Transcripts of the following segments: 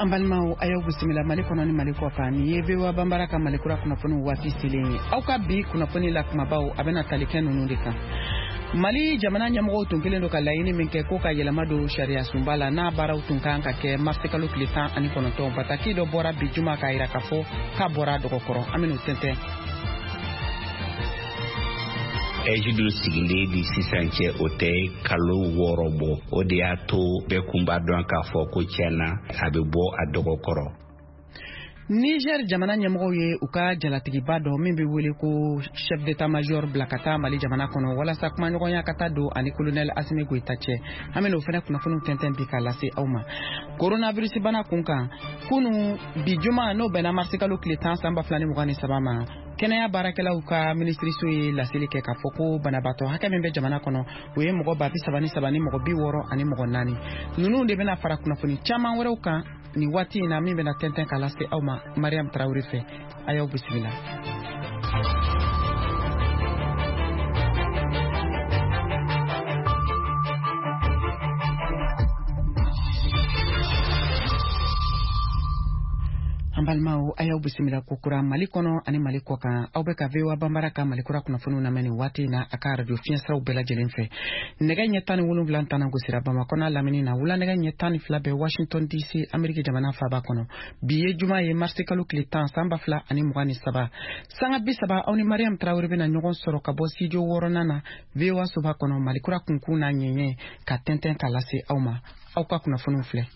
Ambalmao ayo gusimila malikono ni maliko kani yebewa bambara ka malikura kunafoni wati sileni au ka bi kunafoni la kumabao abena talikenu nundika Mali jamana nyamgo tunkilendo ka laini minke ko ka yelamado sharia sumbala na bara utunkanka ke martikalu klitan ani konoto bataki do bora bijuma ka ira kafo ka bora do kokoro aminu tente Ejidu sigile di sisanche ote kalu worobo odiato bekumba donka foko chena abebo adogokoro Niger jamana nyamgo ye uka jalatigi bado mimbi wele ko chef d'état major blakata Mali jamana kono wala sakma nyogo ya kata do ani colonel Asimi Goitache ameno fena kuna funu tenten bika lase awma coronavirus bana kunka kunu bijuma no bena marsikalu klitan samba flani mugani sabama Kenya barakela uka ministry suye la silike ka foko banabato haka membe jamana kono we mogo babi sabani mogo bi woro ani mogo nani nunu de bena fara kuna funi chama wore uka ni wati na mimbe na tenten kalaste awma Mariam Traoré fe ayo bismillah Ambalmao ayo bisimila kukura malikono ani malikoka au beka vewa bambaraka malikura kuna funu na meni wati na aka radio fiensra ubela jelenfe nega nyetani wulu blantana gusira bamakona lamini na wula nega nyetani flabe Washington DC Amerika jamana faba kono biye juma ye marsikalu klitan samba fla ani mugani saba sanga bisaba au ni Mariam Traoré bena nyogon soro kabo studio woronana vewa suba kono malikura kunkuna nyenye ka tenten kalase auma au ka kuna funu fle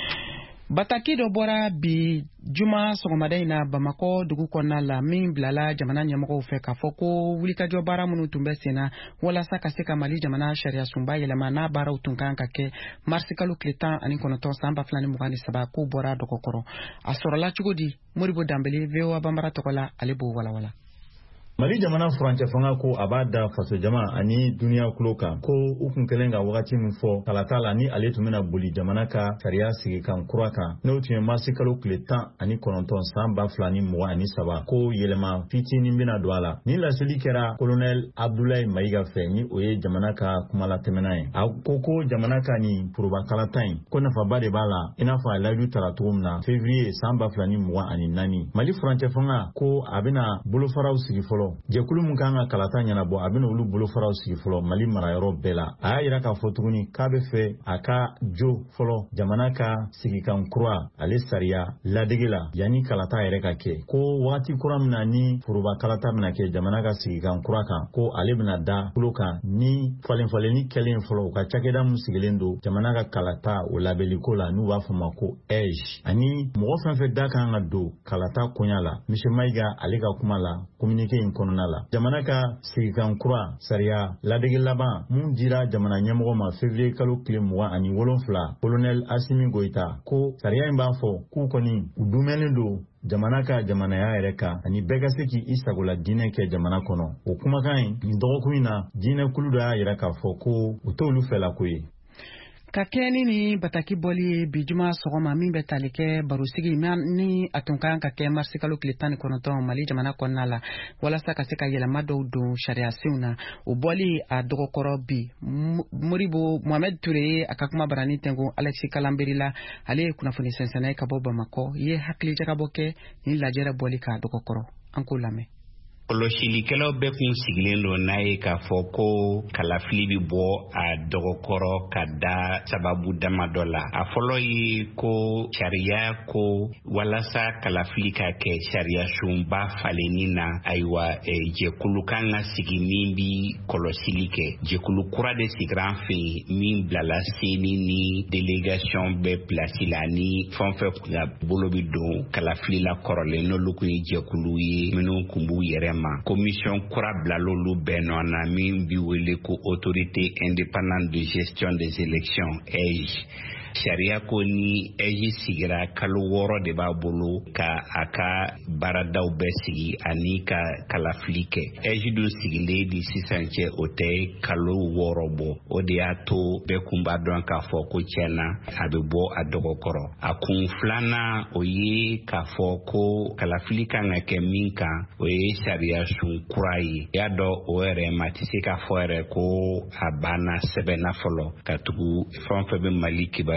Bataki do bora bi juma sogomada na Bamako dugu konna la min blala jamana nyamako fe ka foko wulika jo bara munu tumbe sena wala saka seka Mali jamana sharia sumba yelama na bara utunkanka ke marsikalu klitan ani konoto samba flani mugani saba ku bora do kokoro asorola chugodi muribo dambele vewa bambara tokola alibu wala Mali jamana Franche fanga ko abada faso jama ani dunia kuloka ko ukun kelenga wakati mfo talatala ni aletumena buli jamana ka sharia sigi kan kuraka no tuye masikalo kletan ani kononton samba flani mwa ani saba ko yelema fiti ni mbina douala ni la seli kera colonel Abdoulaye Maïga fe ni oye jamana ka kumala temenaye koko jamana ka ni puruba kalatain ko nafa bade bala inafa laidu talatumna février samba flani mwa ani nani Mali Franche fanga ko abina bulu farau sigi folo Jekulu mukanga kalata nyana bo abino ulu bulu farao sigi folo Mali marayoro bela aya ira ka fotuguni kabe fe aka jo folo jamana ka sigi kan kurwa ale saria ladegela yani kalata ere ka ke ko wati kura mna ni furuba kalata mna ke jamana ka sigi kan kurwa kan ko ale bina da kuloka ni faleni kelen folo ka chakeda musigelendo jamana ka kalata o labeliko la nu wa fama ko ani mo fe da kan do kalata konyala Michel Maïga ale ka kumala communiquer kononala jamana ka sigikan kura saria ladege laban mun jira jamana nyamgo ma février kalo kile mwa ani wolonfla colonel Asimi Goita ko saria imba fo ku koni udumelendo jamana ka jamana ya ereka ani bega seki isagola dine ke jamana kono o kuma kan ni dogokuina dine kuludo ya ereka fo ko utolu fela kuyi Kakeni ni bataki boli bijuma sogoma mimbe talike barusigi ni atunkan kake marsikalu klitani konoto Mali jamana konala wala saka seka yela mado do sharia siuna uboli a dogo korobi muribo Mohamed Touré akakuma barani tengo Alexis Kalamberila ale kuna funi sensana kabo Bamako ye hakli jakaboke ni lajera boli ka dogo koro ankulame Oloshilikelo bekun sigilendo nae ka foko kalafili bi bo a dogokoro kada sababu damadola a folo yi ko sharia ko walasa kalafili ka ke sharia shumba falenina aiwa jekulu kanga sigimimbi kolosilike jekulu kura de sigranfi min blala seni ni delegation be plasilani fonfe bolobi do kalafili la korole no lukuni jekulu yi minu kumbu yere Commission kura blalolu beno na min biwele ko autorité indépendante de gestion des élections Sharia ko ni eji sigira kalo woro de babolo ka aka baradaw besigi ani ka kalaflike eji do sigile di sisanche ote kalo woro bo ode ato be kumba don ka foko chena abebo adogokoro akun flana oye ka foko kalaflika ngake minka oye sharia sun kurai yado ore matisi ka foere ko abana sebena folo katugu fonfebe maliki bare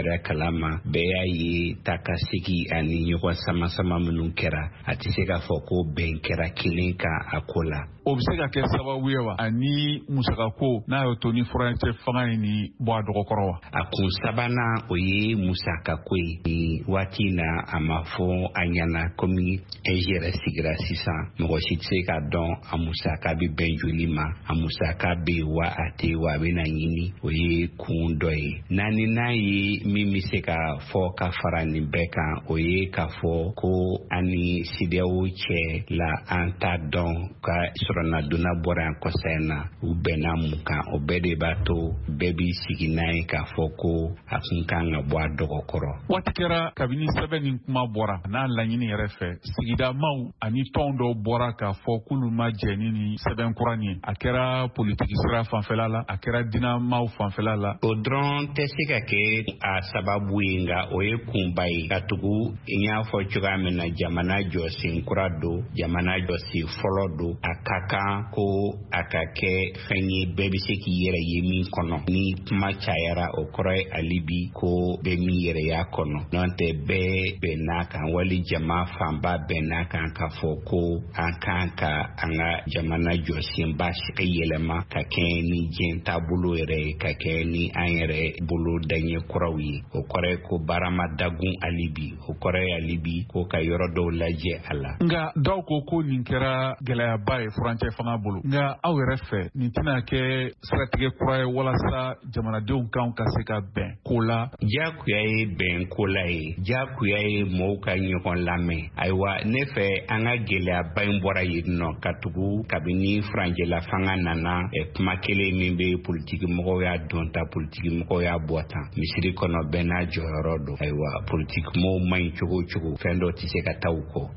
yɛrɛ kalama bɛɛ y'a ye takasegi ani ɲɔgɔn sama-sama minnu kɛra a tɛ se k'a fɔ ko bɛn kɛra kelen kan a ko la. O bɛ se ka kɛ sababu ye wa ani musakako n'a y'o to ni furancɛ fanga in ni bɔ a dɔgɔkɔrɔ wa? A kun sabanan o ye musakako ye. Ni waati in na a ma fɔ a ɲɛna komi yɛrɛ sigira sisan mɔgɔ si tɛ se k'a dɔn a musaka bɛ bɛn joli ma, a musaka bɛ yen wa a tɛ wa a bɛ na ɲini. O ye kun dɔ ye. Naani n'a ye min bɛ se ka fɔ ka fara nin bɛɛ kan o ye k'a fɔ ko ani CEDEAO cɛ la an t'a dɔn ka sɔrɔnadonna bɔra yan kɔsa in na u bɛnna mun kan. O bɛɛ de b'a to bɛɛ b'i sigi n'a ye k'a fɔ ko a kun kan ka bɔ a dɔgɔkɔrɔ. Waati kɛra kabini sɛbɛn nin kuma bɔra n'a laɲini yɛrɛ fɛ sigida maaw ani tɔn dɔw bɔra k'a fɔ k'olu ma jɛ ni sɛbɛn kura nin ye. A kɛra politiki sira fanfɛla la, a kɛra diinɛ maaw fanfɛla la. O dɔrɔn tɛ se ka kɛ a sababu ye nka o ye kunba ye ka tugu n y'a fɔ cogoya min na jamana jɔsen kura don, jamana jɔsen fɔlɔ don. A ka kan ko a ka kɛ fɛn ye bɛɛ bɛ se k'i yɛrɛ ye min kɔnɔ. Ni kuma cayara o kɔrɔ ye alibi ko bɛɛ min yɛrɛ y'a kɔnɔ. N'o tɛ bɛɛ bɛn n'a kan wali jama fanba bɛn n'a kan k'a fɔ ko an kan ka an ka jamana jɔsenba yɛlɛma ka kɛ ni diɲɛ taabolo yɛrɛ ye, ka kɛ ni an yɛrɛ bolo daɲɛ kuraw ye. O kɔrɔ ye ko baara ma dagun alibi, o kɔrɔ ye alibi ko ka yɔrɔ dɔw lajɛ a la. Nka dɔw ko nin kɛra gɛlɛyaba ye furancɛ fanga bolo. Nka aw yɛrɛ fɛ nin tɛna kɛ siratigɛ kura ye walasa jamanadenw kan ka se ka bɛn ko la? Jakuya ye bɛn ko la ye, jakuya ye mɔgɔw ka ɲɔgɔn lamɛn. Ayiwa ne fɛ an ka gɛlɛyaba in bɔra yen nɔ ka tugu kabini furancɛla fanga nana kuma kelen min bɛ politiki mɔgɔw y'a dɔn ta, politiki mɔgɔw y'a bɔ tan. Misiri kɔnɔ bɛɛ n'a jɔyɔrɔ don. Ayiwa politiki mɔgɔw man ɲi cogo o cogo fɛn dɔ tɛ se ka taa u kɔ.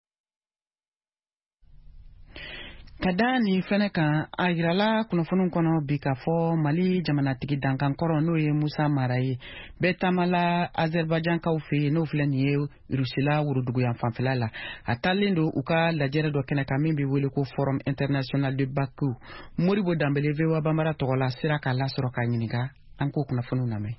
Ka da nin fɛnɛ kan a yirala kunnafoniw kɔnɔ bi k'a fɔ Mali jamanatigi dankankɔrɔ n'o ye Musa Mara ye bɛɛ taamala Azerbaïdjankaw fɛ yen n'o filɛ nin ye Rusila worodugu yan fanfɛla la. A taalen don u ka lajɛrɛ dɔ kɛnɛ kan min bɛ wele ko Forum International de Bakou. Moribo Danbele VOA Bambara tɔgɔ la sera k'a lasɔrɔ k'a ɲininka an k'o kunnafoniw lamɛn.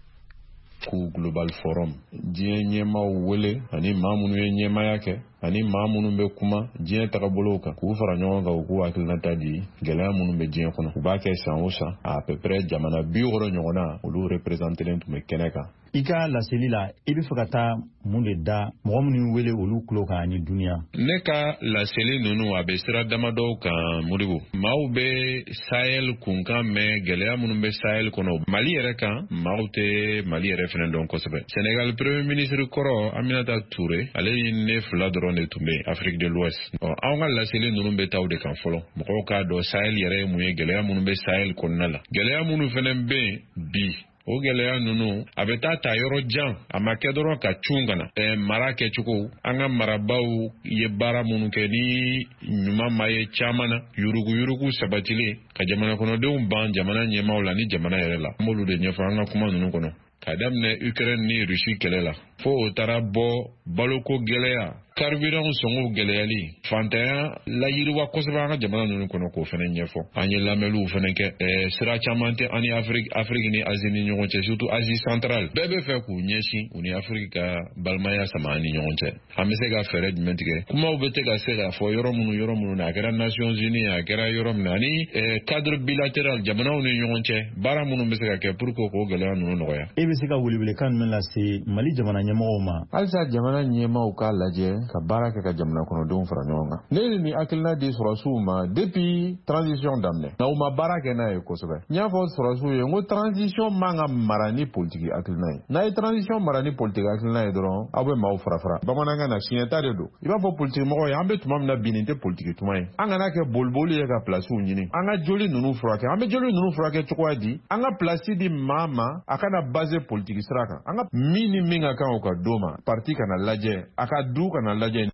Ku Global Forum diɲɛ ɲɛmaaw wele ani maa minnu ye ɲɛmaaya kɛ ani maa minnu bɛ kuma diɲɛ tagabolow kan k'u fara ɲɔgɔn kan u k'u hakilinata di gɛlɛya minnu bɛ diɲɛ kɔnɔ. U b'a kɛ san o san à peu près jamana 60 ɲɔgɔnna olu représentelen tun bɛ kɛnɛ kan. I ka laseli la i bɛ fɛ ka taa mun de da mɔgɔ minnu wele olu tulo kan ani duniya? Ne ka laseli ninnu a bɛ sira damadɔw kan Modibo. Maaw bɛ Sahel kunkan mɛn gɛlɛya minnu bɛ Sahel kɔnɔ Mali yɛrɛ kan maaw tɛ Mali yɛrɛ fɛnɛ dɔn kosɛbɛ. Sénégal premier ministre kɔrɔ Aminata Touré ale ye ne fila dɔrɔn de tun bɛ Afrique de l'Ouest. Anw ka laseli ninnu bɛ taa o de kan fɔlɔ. Mɔgɔw k'a dɔn Sahel yɛrɛ ye mun ye gɛlɛya minnu bɛ Sahel kɔnɔna la. Gɛlɛya minnu fɛnɛ bɛ yen bi o gɛlɛya ninnu a bɛ taa yɔrɔ jan a ma kɛ dɔrɔn ka cun kana mara kɛcogo an ka marabaw ye baara minnu kɛ ni ɲuman ma ye caman na yurugu sabatilen ka jamana kɔnɔdenw ban jamana ɲɛmaaw la ni jamana yɛrɛ la an b'olu de ɲɛfɔ an ka kuma ninnu kɔnɔ ka daminɛ Ukraine ni Russie kɛlɛ la fo o taara bɔ baloko gɛlɛya carburant sɔngɔw gɛlɛyali fantanya layiriwa kosɛbɛ an ka jamana ninnu kɔnɔ k'o fɛnɛ ɲɛfɔ an ye lamɛnliw fɛnɛ kɛ sira caman tɛ ani Afrique ni Asie ni ɲɔgɔn cɛ surtout Asie centrale bɛɛ bɛ fɛ k'u ɲɛsin u ni Afrique ka balimaya sama ni ɲɔgɔn cɛ an bɛ se ka fɛɛrɛ jumɛn tigɛ kumaw bɛ ka se ka fɔ yɔrɔ minnu na a kɛra Nations Unies a kɛra yɔrɔ min na ani cadre bilatéral jamanaw ni ɲɔgɔn cɛ baara minnu bɛ se ka kɛ pour que k'o gɛlɛya ninnu nɔgɔya. E bɛ se ka welewelekan jumɛn lase Mali jamana ɲɛmɔgɔw ma? Halisa jamana ɲɛmaaw k'a lajɛ ka baara kɛ ka jamana kɔnɔdenw fara ɲɔgɔn kan. Ne ni hakilina di sɔrɔsiw ma depuis transition daminɛ nka u ma baara kɛ n'a ye kosɛbɛ. N y'a fɔ sɔrɔsiw ye n ko transition man ka mara ni politiki hakilina ye. N'a ye transition mara ni politiki hakilina ye dɔrɔn aw bɛ maaw fara. Bamanankan na siɲɛta de don. I b'a fɔ politiki mɔgɔw ye an bɛ tuma min na bi nin tɛ politiki tuma ye. An kana kɛ boliboli ye ka plasiw ɲini. An ka joli ninnu furakɛ. An bɛ joli ninnu furakɛ cogoya di? An ka plasi di maa ma a kana base politiki sira kan. An ka min ni min ka kan o ka d'o ma. Parti kana lajɛ a ka du kana lajɛ.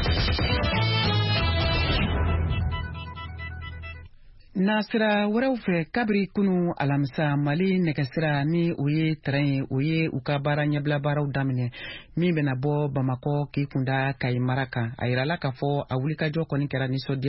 Nasira wɛrɛw fɛ kabiri kunu alamisa Mali nɛgɛsira ni o ye train ye o ye u ka baara ɲɛbila baaraw daminɛ min bɛna bɔ Bamakɔ k'i kunda Kayi mara kan a yirala k'a fɔ a wulikajɔ kɔni kɛra nisɔndiya